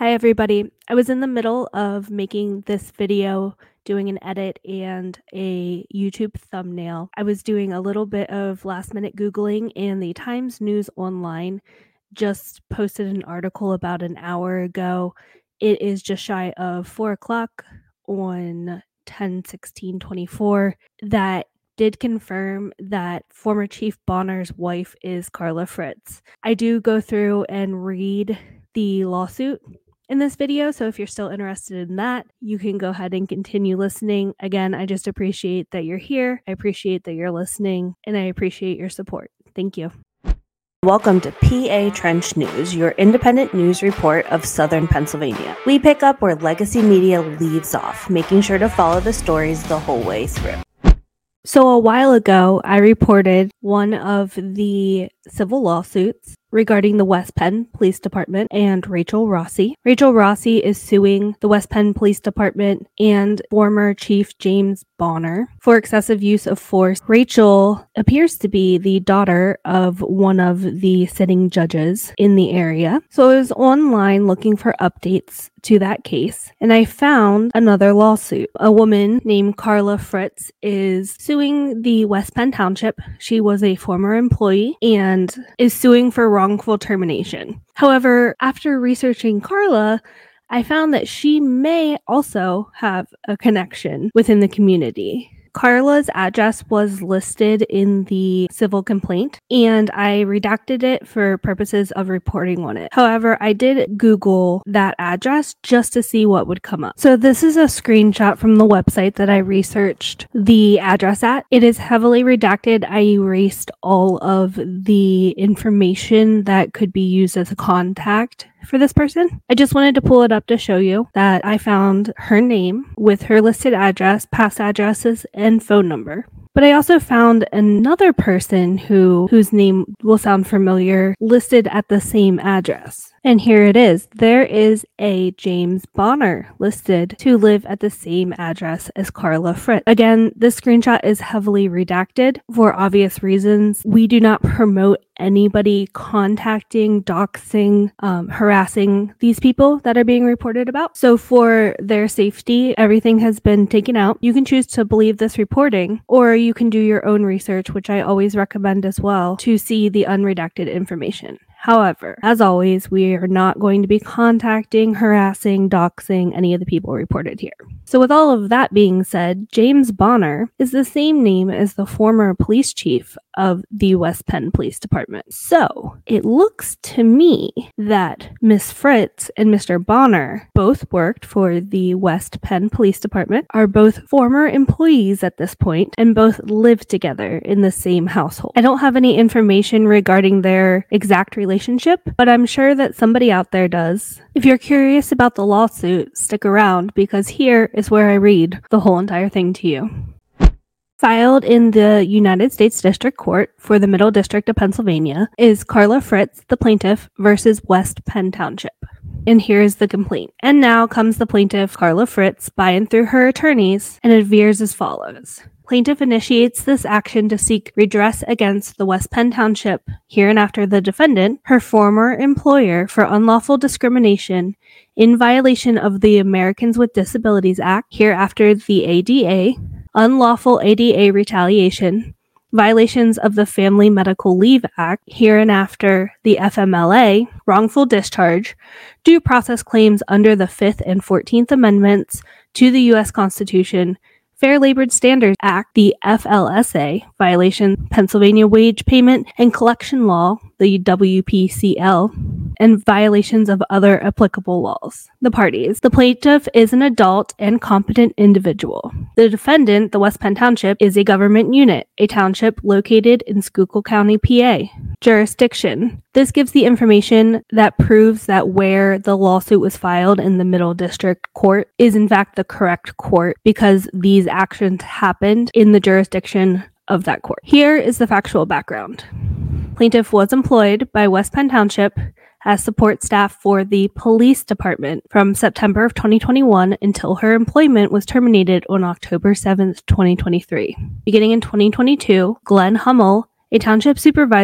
Hi everybody. I was in the middle of making this video, doing an edit and a YouTube thumbnail. I was doing a little bit of last minute Googling, and the Times News Online just posted an article about an hour ago. It is just shy of 4 o'clock on 10/16/24 that did confirm that former Chief Bonner's wife is Carla Fritz. I do go through and read the lawsuit in this video, so if you're still interested in that, you can go ahead and continue listening. Again, I just appreciate that you're here. I appreciate that you're listening, and I appreciate your support. Thank you. Welcome to PA Trench News, your independent news report of Southern Pennsylvania. We pick up where legacy media leaves off, making sure to follow the stories the whole way through. So a while ago, I reported one of the civil lawsuits regarding the West Penn Police Department and Rachel Rossi. Rachel Rossi is suing the West Penn Police Department and former Chief James Bonner for excessive use of force. Rachel appears to be the daughter of one of the sitting judges in the area. So I was online looking for updates to that case, and I found another lawsuit. A woman named Carla Fritz is suing the West Penn Township. She was a former employee and is suing for wrongful termination. However, after researching Carla, I found that she may also have a connection within the community. Carla's address was listed in the civil complaint, and I redacted it for purposes of reporting on it. However, I did Google that address just to see what would come up. So this is a screenshot from the website that I researched the address at. It is heavily redacted. I erased all of the information that could be used as a contact for this person. I just wanted to pull it up to show you that I found her name with her listed address, past addresses, and phone number. But I also found another person whose name will sound familiar listed at the same address. And here it is. There is a James Bonner listed to live at the same address as Carla Fritz. Again, this screenshot is heavily redacted for obvious reasons. We do not promote anybody contacting, doxing, harassing these people that are being reported about. So for their safety, everything has been taken out. You can choose to believe this reporting, or you can do your own research, which I always recommend as well, to see the unredacted information. However, as always, we are not going to be contacting, harassing, doxing any of the people reported here. So with all of that being said, James Bonner is the same name as the former police chief of the West Penn Police Department. So it looks to me that Miss Fritz and Mr. Bonner both worked for the West Penn Police Department, are both former employees at this point, and both live together in the same household. I don't have any information regarding their exact relationship, but I'm sure that somebody out there does. If you're curious about the lawsuit, stick around, because here is where I read the whole entire thing to you. Filed in the United States District Court for the Middle District of Pennsylvania is Carla Fritz, the plaintiff, versus West Penn Township. And here is the complaint. And now comes the plaintiff, Carla Fritz, by and through her attorneys, and it veers as follows. Plaintiff initiates this action to seek redress against the West Penn Township, hereinafter the defendant, her former employer, for unlawful discrimination in violation of the Americans with Disabilities Act, hereafter the ADA, unlawful ADA retaliation, violations of the Family Medical Leave Act, hereinafter the FMLA, wrongful discharge, due process claims under the 5th and 14th Amendments to the U.S. Constitution, Fair Labor Standards Act, the FLSA, violation, Pennsylvania Wage Payment and Collection Law, the WPCL, and violations of other applicable laws. The parties. The plaintiff is an adult and competent individual. The defendant, the West Penn Township, is a government unit, a township located in Schuylkill County, PA. Jurisdiction. This gives the information that proves that where the lawsuit was filed in the Middle District Court is in fact the correct court, because these actions happened in the jurisdiction of that court. Here is the factual background. Plaintiff was employed by West Penn Township as support staff for the police department from September of 2021 until her employment was terminated on October 7th, 2023. Beginning in 2022, Glenn Hummel, a township supervisor,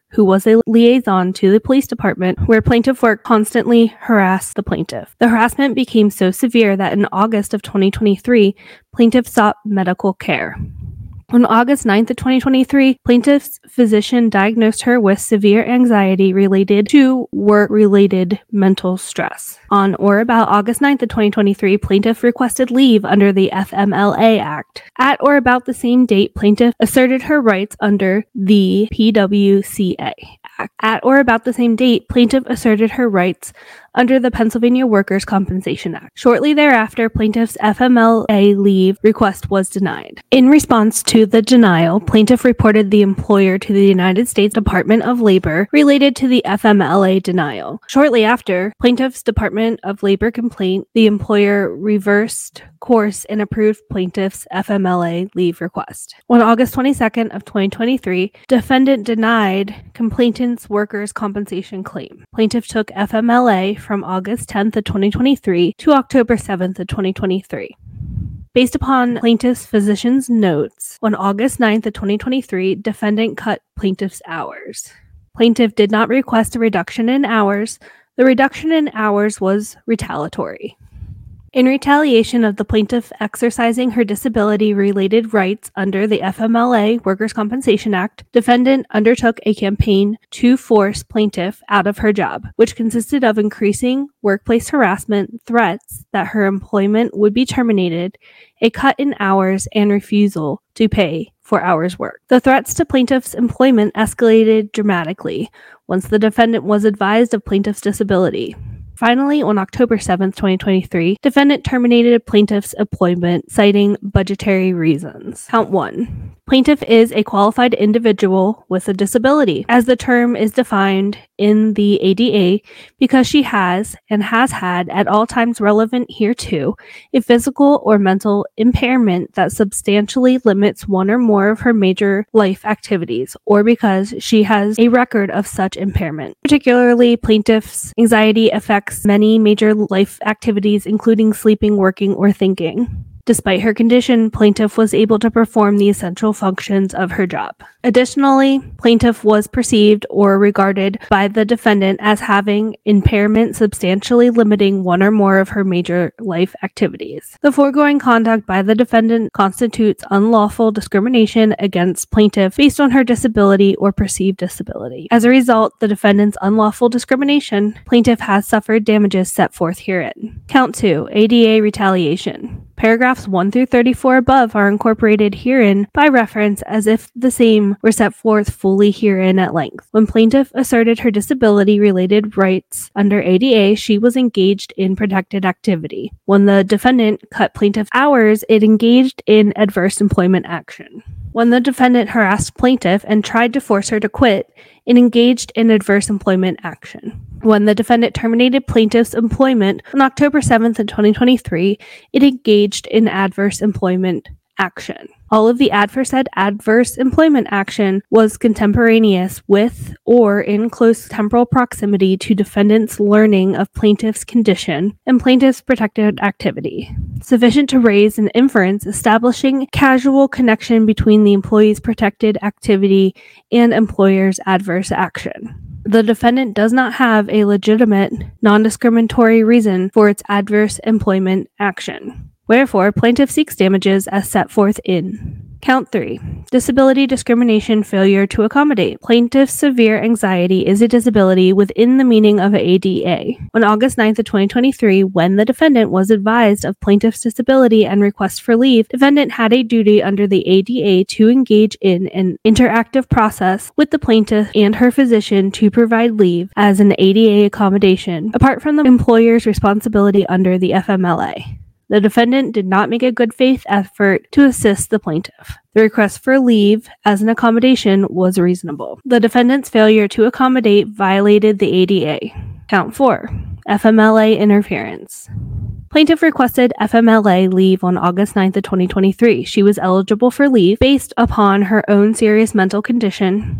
who was a liaison to the police department where plaintiff worked, constantly harassed the plaintiff. The harassment became so severe that in August of 2023, plaintiff sought medical care. On August 9th of 2023, plaintiff's physician diagnosed her with severe anxiety related to work-related mental stress. On or about August 9th of 2023, plaintiff requested leave under the FMLA Act. At or about the same date, plaintiff asserted her rights under the PWCA Act. At or about the same date, plaintiff asserted her rights under the Pennsylvania Workers' Compensation Act. Shortly thereafter, plaintiff's FMLA leave request was denied. In response to the denial, plaintiff reported the employer to the United States Department of Labor related to the FMLA denial. Shortly after plaintiff's Department of Labor complaint, the employer reversed course and approved plaintiff's FMLA leave request. On August 22nd of 2023, defendant denied complainant's workers' compensation claim. Plaintiff took FMLA from August 10th of 2023 to October 7th of 2023. Based upon plaintiff's physician's notes, on August 9th of 2023, defendant cut plaintiff's hours. Plaintiff did not request a reduction in hours. The reduction in hours was retaliatory. In retaliation of the plaintiff exercising her disability-related rights under the FMLA Workers' Compensation Act, defendant undertook a campaign to force plaintiff out of her job, which consisted of increasing workplace harassment, threats that her employment would be terminated, a cut in hours, and refusal to pay for hours worked. The threats to plaintiff's employment escalated dramatically once the defendant was advised of plaintiff's disability. Finally, on October 7, 2023, defendant terminated plaintiff's employment, citing budgetary reasons. Count 1. Plaintiff is a qualified individual with a disability, as the term is defined in the ADA, because she has and has had at all times relevant hereto a physical or mental impairment that substantially limits one or more of her major life activities, or because she has a record of such impairment. Particularly, plaintiff's anxiety affects many major life activities, including sleeping, working, or thinking. Despite her condition, plaintiff was able to perform the essential functions of her job. Additionally, plaintiff was perceived or regarded by the defendant as having impairment substantially limiting one or more of her major life activities. The foregoing conduct by the defendant constitutes unlawful discrimination against plaintiff based on her disability or perceived disability. As a result, the defendant's unlawful discrimination, plaintiff has suffered damages set forth herein. Count 2. ADA retaliation. Paragraphs 1 through 34 above are incorporated herein by reference as if the same were set forth fully herein at length. When plaintiff asserted her disability-related rights under ADA, she was engaged in protected activity. When the defendant cut plaintiff hours, it engaged in adverse employment action. When the defendant harassed plaintiff and tried to force her to quit, it engaged in adverse employment action. When the defendant terminated plaintiff's employment on October 7th of 2023, it engaged in adverse employment action. All of the aforesaid adverse employment action was contemporaneous with or in close temporal proximity to defendant's learning of plaintiff's condition and plaintiff's protected activity, sufficient to raise an inference establishing causal connection between the employee's protected activity and employer's adverse action. The defendant does not have a legitimate, non-discriminatory reason for its adverse employment action. Wherefore, plaintiff seeks damages as set forth in Count 3. Disability discrimination failure to accommodate. Plaintiff's severe anxiety is a disability within the meaning of ADA. On August 9th of 2023, when the defendant was advised of plaintiff's disability and request for leave, defendant had a duty under the ADA to engage in an interactive process with the plaintiff and her physician to provide leave as an ADA accommodation, apart from the employer's responsibility under the FMLA. The defendant did not make a good faith effort to assist the plaintiff. The request for leave as an accommodation was reasonable. The defendant's failure to accommodate violated the ADA. Count 4. FMLA interference. Plaintiff requested FMLA leave on August 9th of 2023. She was eligible for leave based upon her own serious medical condition,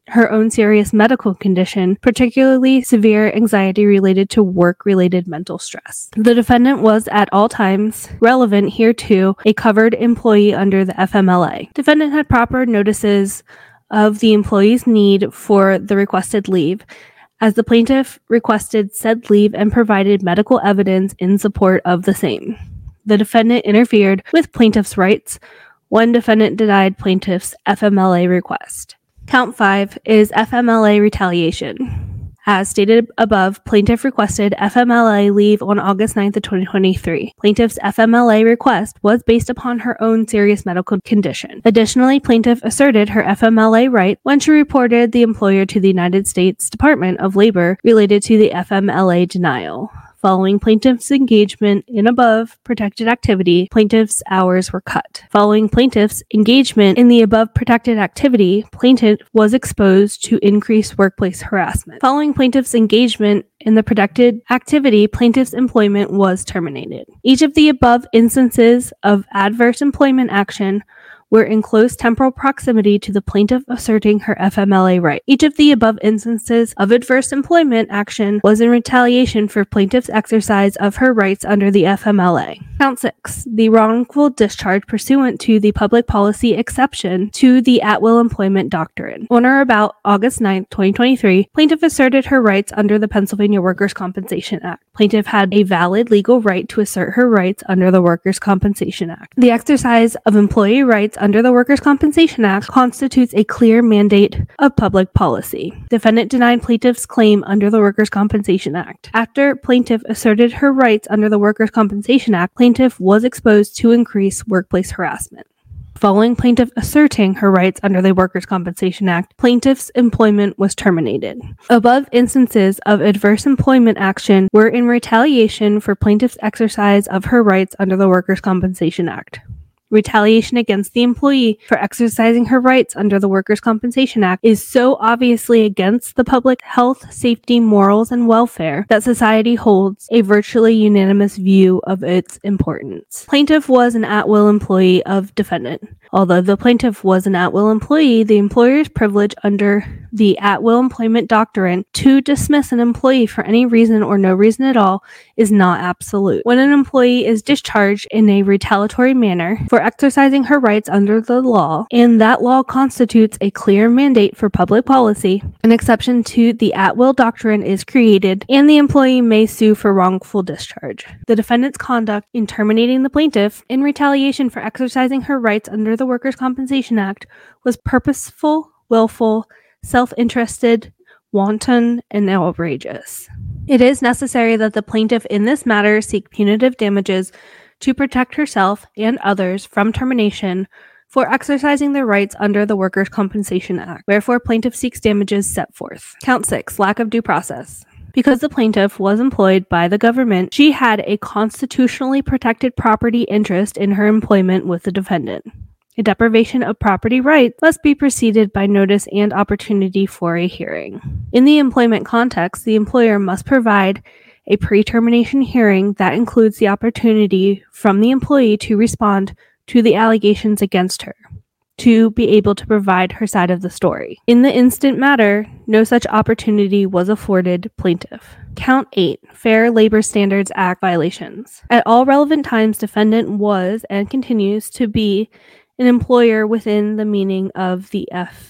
particularly severe anxiety related to work-related mental stress. The defendant was at all times relevant hereto a covered employee under the FMLA. Defendant had proper notices of the employee's need for the requested leave, as the plaintiff requested said leave and provided medical evidence in support of the same. The defendant interfered with plaintiff's rights. One defendant denied plaintiff's FMLA request. Count 5 is FMLA retaliation. As stated above, plaintiff requested FMLA leave on August 9th of 2023. Plaintiff's FMLA request was based upon her own serious medical condition. Additionally, plaintiff asserted her FMLA right when she reported the employer to the United States Department of Labor related to the FMLA denial. Following plaintiff's engagement in above protected activity, plaintiff's hours were cut. Following plaintiff's engagement in the above protected activity, plaintiff was exposed to increased workplace harassment. Following plaintiff's engagement in the protected activity, plaintiff's employment was terminated. Each of the above instances of adverse employment action were in close temporal proximity to the plaintiff asserting her FMLA right. Each of the above instances of adverse employment action was in retaliation for plaintiff's exercise of her rights under the FMLA. Count 6. The wrongful discharge pursuant to the public policy exception to the at-will employment doctrine. On or about August 9, 2023, plaintiff asserted her rights under the Pennsylvania Workers' Compensation Act. Plaintiff had a valid legal right to assert her rights under the Workers' Compensation Act. The exercise of employee rights under the Workers' Compensation Act constitutes a clear mandate of public policy. Defendant denied plaintiff's claim under the Workers' Compensation Act. After plaintiff asserted her rights under the Workers' Compensation Act, plaintiff was exposed to increased workplace harassment. Following plaintiff asserting her rights under the Workers' Compensation Act, plaintiff's employment was terminated. Above instances of adverse employment action were in retaliation for plaintiff's exercise of her rights under the Workers' Compensation Act. Retaliation against the employee for exercising her rights under the Workers' Compensation Act is so obviously against the public health, safety, morals, and welfare that society holds a virtually unanimous view of its importance. Plaintiff was an at-will employee of defendant. Although the plaintiff was an at-will employee, the employer's privilege under the at-will employment doctrine to dismiss an employee for any reason or no reason at all is not absolute. When an employee is discharged in a retaliatory manner for exercising her rights under the law, and that law constitutes a clear mandate for public policy, an exception to the at-will doctrine is created, and the employee may sue for wrongful discharge. The defendant's conduct in terminating the plaintiff in retaliation for exercising her rights under the Workers' Compensation Act was purposeful, willful, self-interested, wanton, and outrageous. It is necessary that the plaintiff in this matter seek punitive damages to protect herself and others from termination for exercising their rights under the Workers' Compensation Act. Wherefore, plaintiff seeks damages set forth. Count 6. Lack of due process. Because the plaintiff was employed by the government, she had a constitutionally protected property interest in her employment with the defendant. A deprivation of property rights must be preceded by notice and opportunity for a hearing. In the employment context, the employer must provide a pre-termination hearing that includes the opportunity from the employee to respond to the allegations against her, to be able to provide her side of the story. In the instant matter, no such opportunity was afforded plaintiff. Count 8. Fair Labor Standards Act violations. At all relevant times, defendant was and continues to be an employer within the meaning of the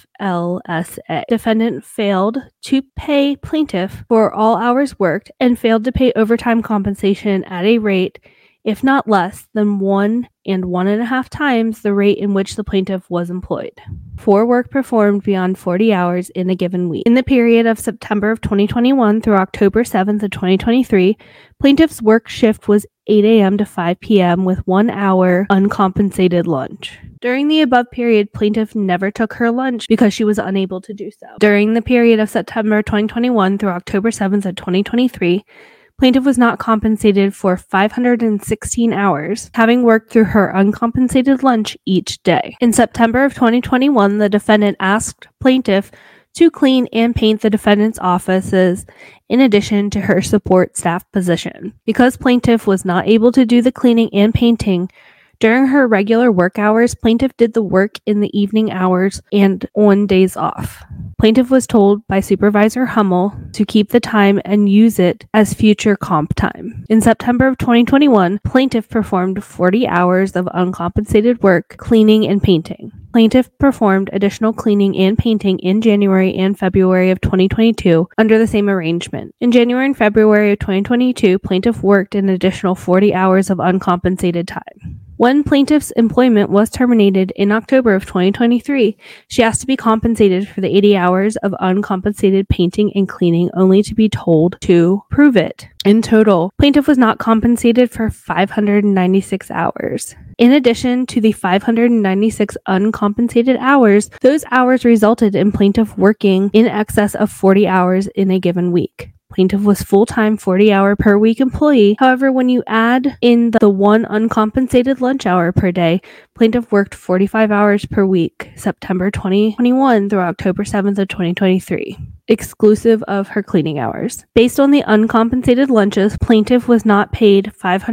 FLSA. Defendant failed to pay plaintiff for all hours worked and failed to pay overtime compensation at a rate, if not less than 1 and 1.5 times the rate in which the plaintiff was employed, for work performed beyond 40 hours in a given week. In the period of September of 2021 through October 7th of 2023, plaintiff's work shift was 8 a.m. to 5 p.m. with 1 hour uncompensated lunch. During the above period, plaintiff never took her lunch because she was unable to do so. During the period of September 2021 through October 7th of 2023, plaintiff was not compensated for 516 hours, having worked through her uncompensated lunch each day. In September of 2021, the defendant asked plaintiff to clean and paint the defendant's offices in addition to her support staff position. Because plaintiff was not able to do the cleaning and painting during her regular work hours, plaintiff did the work in the evening hours and on days off. Plaintiff was told by Supervisor Hummel to keep the time and use it as future comp time. In September of 2021, plaintiff performed 40 hours of uncompensated work, cleaning and painting. Plaintiff performed additional cleaning and painting in January and February of 2022 under the same arrangement. In January and February of 2022, plaintiff worked an additional 40 hours of uncompensated time. When plaintiff's employment was terminated in October of 2023, she asked to be compensated for the 80 hours of uncompensated painting and cleaning, only to be told to prove it. In total, plaintiff was not compensated for 596 hours. In addition to the 596 uncompensated hours, those hours resulted in plaintiff working in excess of 40 hours in a given week. Plaintiff was full-time 40-hour per week employee. However, when you add in the one uncompensated lunch hour per day, plaintiff worked 45 hours per week, September 2021 through October 7th of 2023, exclusive of her cleaning hours. Based on the uncompensated lunches, plaintiff was not paid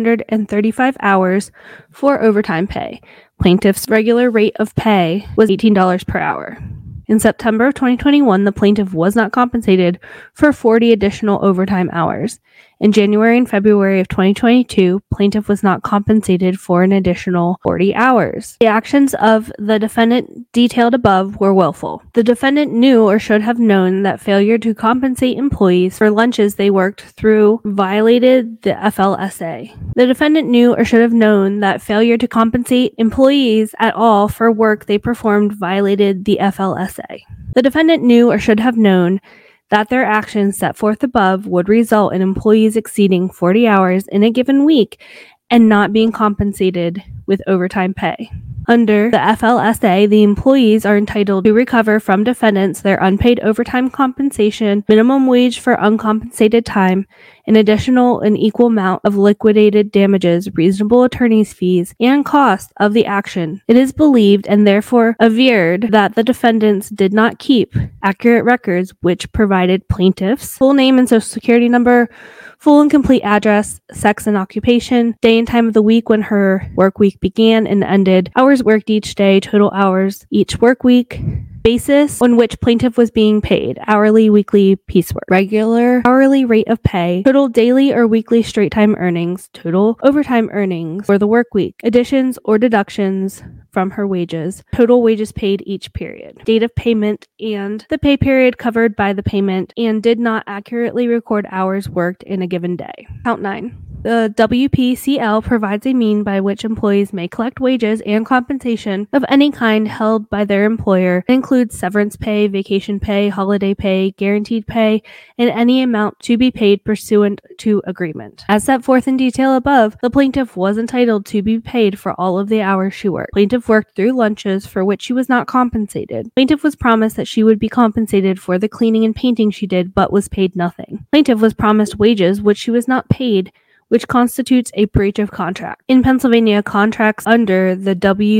535 hours for overtime pay. Plaintiff's regular rate of pay was $18 per hour. In September of 2021, the plaintiff was not compensated for 40 additional overtime hours. In January and February of 2022, plaintiff was not compensated for an additional 40 hours. The actions of the defendant detailed above were willful. The defendant knew or should have known that failure to compensate employees for lunches they worked through violated the FLSA. The defendant knew or should have known that failure to compensate employees at all for work they performed violated the FLSA. The defendant knew or should have known that their actions set forth above would result in employees exceeding 40 hours in a given week and not being compensated with overtime pay. Under the FLSA, the employees are entitled to recover from defendants their unpaid overtime compensation, minimum wage for uncompensated time, an additional and equal amount of liquidated damages, reasonable attorney's fees, and cost of the action. It is believed and therefore averred that the defendants did not keep accurate records which provided plaintiff's full name and social security number, full and complete address, sex and occupation, day and time of the week when her work week began and ended, hours worked each day, total hours each work week, basis on which plaintiff was being paid, hourly, weekly, piecework, regular hourly rate of pay, total daily or weekly straight time earnings, total overtime earnings for the work week, additions or deductions from her wages, total wages paid each period, date of payment, and the pay period covered by the payment, and did not accurately record hours worked in a given day. Count 9. The WPCL provides a mean by which employees may collect wages and compensation of any kind held by their employer. It includes severance pay, vacation pay, holiday pay, guaranteed pay, and any amount to be paid pursuant to agreement. As set forth in detail above, the plaintiff was entitled to be paid for all of the hours she worked. Plaintiff worked through lunches for which she was not compensated. Plaintiff was promised that she would be compensated for the cleaning and painting she did, but was paid nothing. Plaintiff was promised wages which she was not paid, which constitutes a breach of contract. In Pennsylvania, contracts under the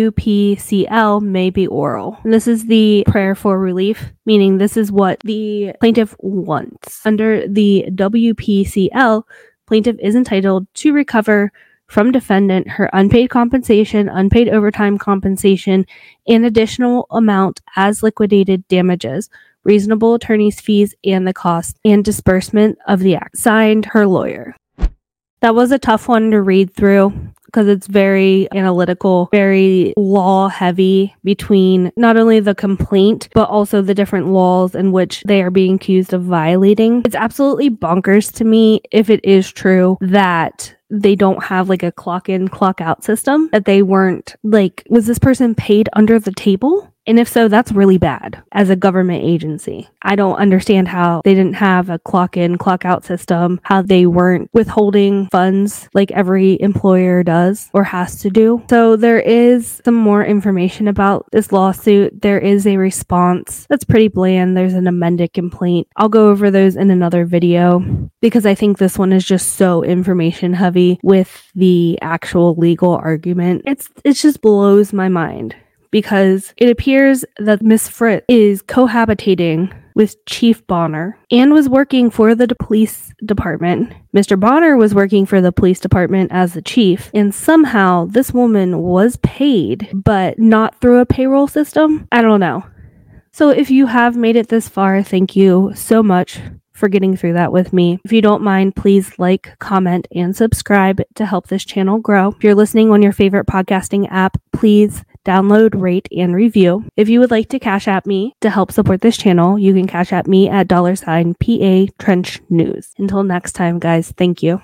WPCL may be oral. And this is the prayer for relief, meaning this is what the plaintiff wants. Under the WPCL, plaintiff is entitled to recover from defendant her unpaid compensation, unpaid overtime compensation, and additional amount as liquidated damages, reasonable attorney's fees, and the cost and disbursement of the act. Signed, her lawyer. That was a tough one to read through because it's very analytical, very law heavy between not only the complaint, but also the different laws in which they are being accused of violating. It's absolutely bonkers to me if it is true that they don't have like a clock in, clock out system, that they weren't like, was this person paid under the table? And if so, that's really bad as a government agency. I don't understand how they didn't have a clock in, clock out system, how they weren't withholding funds like every employer does or has to do. So there is some more information about this lawsuit. There is a response that's pretty bland. There's an amended complaint. I'll go over those in another video because I think this one is just so information heavy with the actual legal argument. It just blows my mind, because it appears that Miss Fritz is cohabitating with Chief Bonner and was working for the police department. Mr. Bonner was working for the police department as the chief, and somehow this woman was paid, but not through a payroll system. I don't know. So if you have made it this far, thank you so much for getting through that with me. If you don't mind, please like, comment, and subscribe to help this channel grow. If you're listening on your favorite podcasting app, please download, rate, and review. If you would like to Cash App me to help support this channel, you can Cash App me at $PA Trench News. Until next time, guys, thank you.